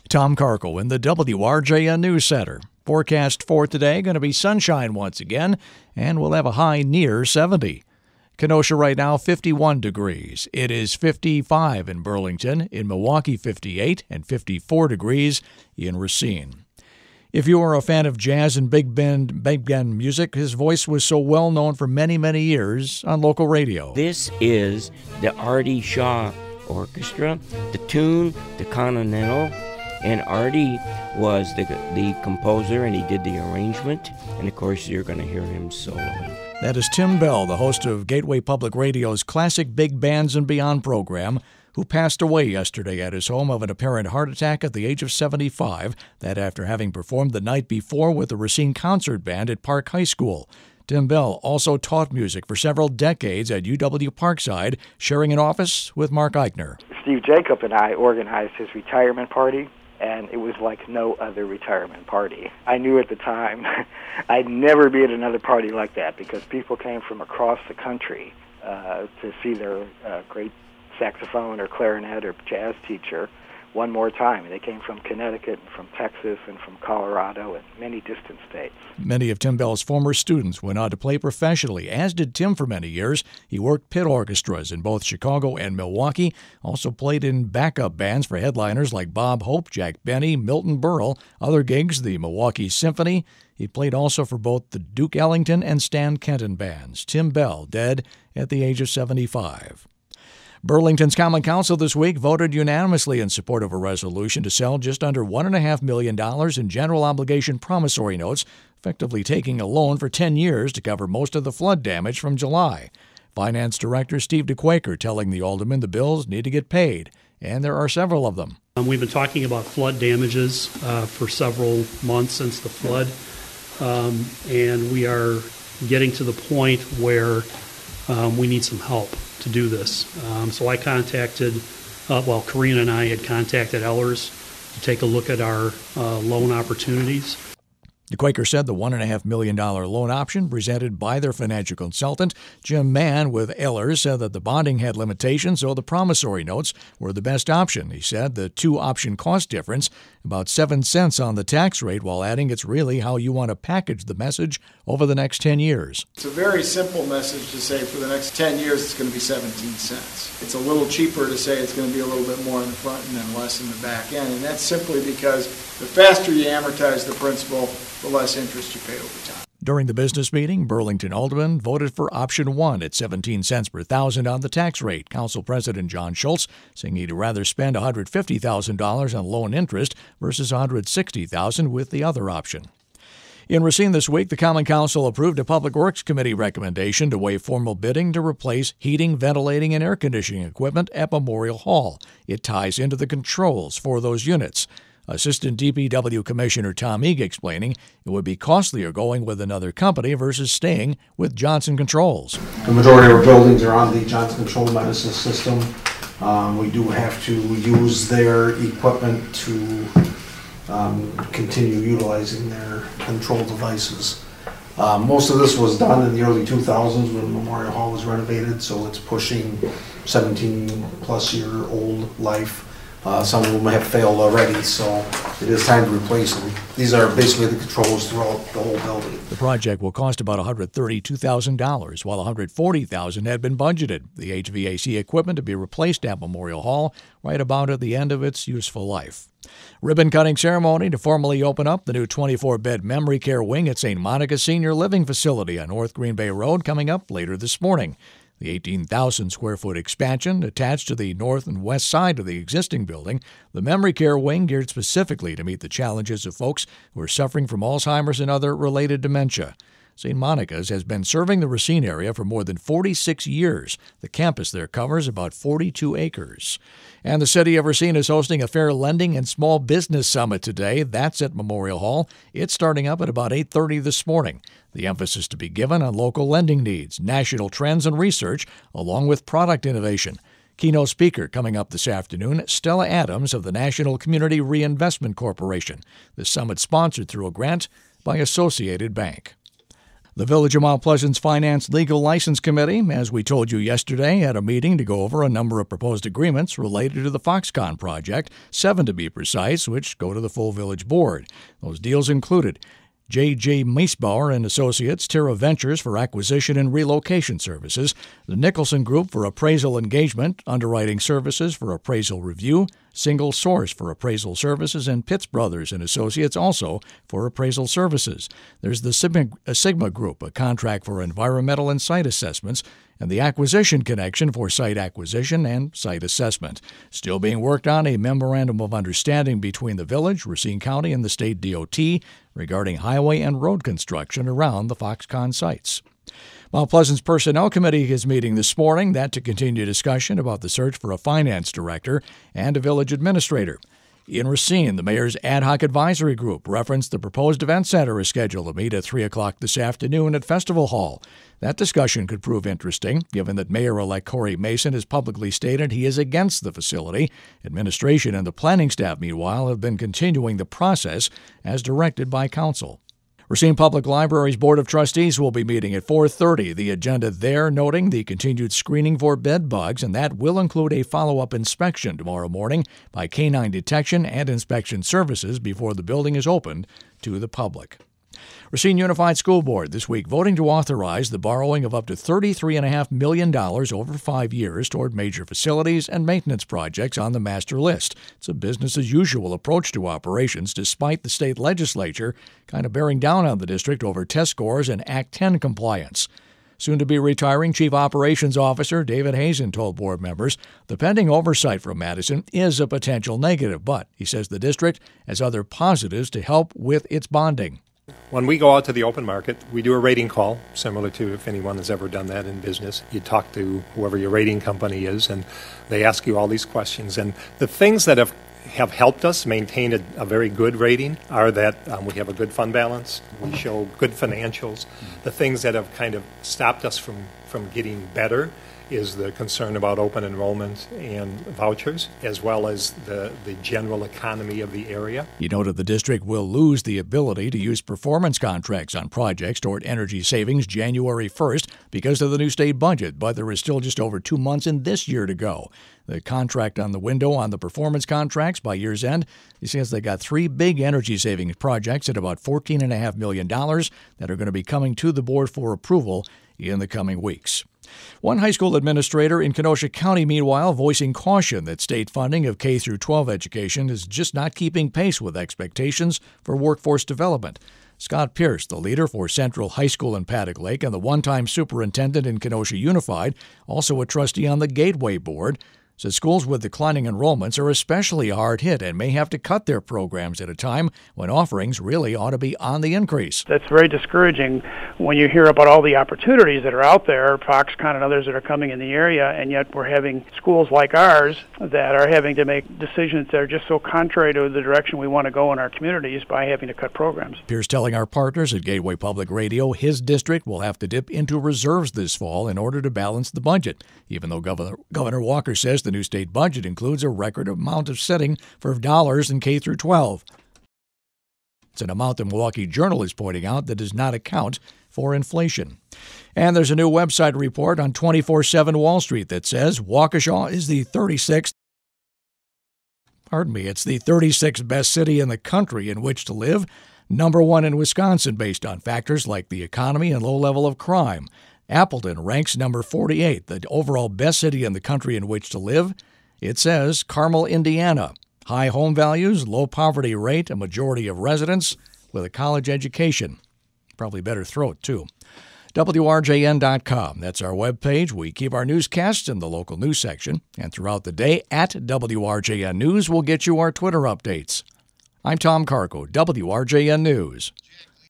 Tom Karkel in the WRJN News Center. Forecast for today going to be sunshine once again, and we'll have a high near 70. Kenosha right now 51 degrees. It is 55 in Burlington, in Milwaukee 58, and 54 degrees in Racine. If you are a fan of jazz and big band music, his voice was so well known for many, many years on local radio. This is the Artie Shaw Orchestra, the tune, the Continental, and Artie was the composer, and he did the arrangement, and of course you're going to hear him soloing. That is Tim Bell, the host of Gateway Public Radio's classic Big Bands and Beyond program, who passed away yesterday at his home of an apparent heart attack at the age of 75, that after having performed the night before with the Racine Concert Band at Park High School. Tim Bell also taught music for several decades at UW Parkside, sharing an office with Mark Eichner. Steve Jacob and I organized his retirement party, and it was like no other retirement party. I knew at the time I'd never be at another party like that because people came from across the country to see their great saxophone or clarinet or jazz teacher one more time. They came from Connecticut, from Texas, and from Colorado, and many distant states. Many of Tim Bell's former students went on to play professionally, as did Tim for many years. He worked pit orchestras in both Chicago and Milwaukee, also played in backup bands for headliners like Bob Hope, Jack Benny, Milton Berle, other gigs, the Milwaukee Symphony. He played also for both the Duke Ellington and Stan Kenton bands. Tim Bell, dead at the age of 75. Burlington's Common Council this week voted unanimously in support of a resolution to sell just under $1.5 million in general obligation promissory notes, effectively taking a loan for 10 years to cover most of the flood damage from July. Finance Director Steve DeQuaker telling the aldermen the bills need to get paid, and there are several of them. We've been talking about flood damages for several months since the flood, and we are getting to the point where we need some help to do this. So I contacted, Karina and I had contacted Ellers to take a look at our loan opportunities. The Quaker said the $1.5 million loan option presented by their financial consultant, Jim Mann with Ellers, said that the bonding had limitations, so the promissory notes were the best option. He said the two-option cost difference, about 7 cents on the tax rate, while adding it's really how you want to package the message over the next 10 years. It's a very simple message to say for the next 10 years it's going to be 17 cents. It's a little cheaper to say it's going to be a little bit more in the front and then less in the back end, and that's simply because the faster you amortize the principal, the less interest you pay over time. During the business meeting, Burlington aldermen voted for option 1 at 17 cents per thousand on the tax rate. Council President John Schultz saying he'd rather spend $150,000 on loan interest versus $160,000 with the other option. In Racine this week, the Common Council approved a Public Works Committee recommendation to waive formal bidding to replace heating, ventilating, and air conditioning equipment at Memorial Hall. It ties into the controls for those units. Assistant DPW Commissioner Tom Eag explaining it would be costlier going with another company versus staying with Johnson Controls. The majority of our buildings are on the Johnson Control Medicine system. We do have to use their equipment to continue utilizing their control devices. Most of this was done in the early 2000s when Memorial Hall was renovated, so it's pushing 17-plus-year-old life. Some of them have failed already, so it is time to replace them. These are basically the controls throughout the whole building. The project will cost about $132,000, while $140,000 had been budgeted. The HVAC equipment to be replaced at Memorial Hall right about at the end of its useful life. Ribbon-cutting ceremony to formally open up the new 24-bed memory care wing at St. Monica Senior Living Facility on North Green Bay Road coming up later this morning. The 18,000-square-foot expansion attached to the north and west side of the existing building, the memory care wing geared specifically to meet the challenges of folks who are suffering from Alzheimer's and other related dementia. St. Monica's has been serving the Racine area for more than 46 years. The campus there covers about 42 acres. And the city of Racine is hosting a Fair Lending and Small Business Summit today. That's at Memorial Hall. It's starting up at about 8:30 this morning. The emphasis to be given on local lending needs, national trends and research, along with product innovation. Keynote speaker coming up this afternoon, Stella Adams of the National Community Reinvestment Corporation. The summit sponsored through a grant by Associated Bank. The Village of Mount Pleasant's Finance Legal License Committee, as we told you yesterday, had a meeting to go over a number of proposed agreements related to the Foxconn project, 7 to be precise, which go to the full village board. Those deals included J.J. Meisbauer and Associates, Terra Ventures for acquisition and relocation services, the Nicholson Group for appraisal engagement, underwriting services for appraisal review, Single Source for appraisal services, and Pitts Brothers and Associates also for appraisal services. There's the Sigma Group, a contract for environmental and site assessments, and the Acquisition Connection for site acquisition and site assessment. Still being worked on a memorandum of understanding between the village, Racine County, and the state DOT regarding highway and road construction around the Foxconn sites. Mount Pleasant's Personnel Committee is meeting this morning, that to continue discussion about the search for a finance director and a village administrator. In Racine, the mayor's ad hoc advisory group referenced the proposed event center is scheduled to meet at 3 o'clock this afternoon at Festival Hall. That discussion could prove interesting, given that Mayor-elect Corey Mason has publicly stated he is against the facility. Administration and the planning staff, meanwhile, have been continuing the process as directed by council. Racine Public Library's Board of Trustees will be meeting at 4:30. The agenda there noting the continued screening for bed bugs, and that will include a follow-up inspection tomorrow morning by Canine Detection and Inspection Services before the building is opened to the public. Racine Unified School Board this week voting to authorize the borrowing of up to $33.5 million over 5 years toward major facilities and maintenance projects on the master list. It's a business-as-usual approach to operations, despite the state legislature kind of bearing down on the district over test scores and Act 10 compliance. Soon-to-be retiring Chief Operations Officer David Hazen told board members the pending oversight from Madison is a potential negative, but he says the district has other positives to help with its bonding. When we go out to the open market, we do a rating call, similar to if anyone has ever done that in business. You talk to whoever your rating company is, and they ask you all these questions. And the things that have helped us maintain a very good rating are that we have a good fund balance, we show good financials. The things that have kind of stopped us from getting better is the concern about open enrollment and vouchers, as well as the general economy of the area. He noted the district will lose the ability to use performance contracts on projects toward energy savings January 1st because of the new state budget, but there is still just over 2 months in this year to go. The contract on the window on the performance contracts by year's end, he says they got 3 big energy savings projects at about $14.5 million that are going to be coming to the board for approval in the coming weeks. One high school administrator in Kenosha County, meanwhile, voicing caution that state funding of K-12 education is just not keeping pace with expectations for workforce development. Scott Pierce, the leader for Central High School in Paddock Lake and the one-time superintendent in Kenosha Unified, also a trustee on the Gateway Board, says schools with declining enrollments are especially hard hit and may have to cut their programs at a time when offerings really ought to be on the increase. That's very discouraging when you hear about all the opportunities that are out there, Foxconn and others that are coming in the area, and yet we're having schools like ours that are having to make decisions that are just so contrary to the direction we want to go in our communities by having to cut programs. Pierce telling our partners at Gateway Public Radio his district will have to dip into reserves this fall in order to balance the budget, even though Governor Walker says the new state budget includes a record amount of setting for dollars in K-12. It's an amount the Milwaukee Journal is pointing out that does not account for inflation. And there's a new website report on 24/7 Wall Street that says Waukesha is the 36th best city in the country in which to live, number 1 in Wisconsin based on factors like the economy and low level of crime. Appleton ranks number 48, the overall best city in the country in which to live. It says Carmel, Indiana, high home values, low poverty rate, a majority of residents with a college education. Probably better throat, too. WRJN.com. That's our webpage. We keep our newscasts in the local news section. And throughout the day at WRJN News, we'll get you our Twitter updates. I'm Tom Carco, WRJN News.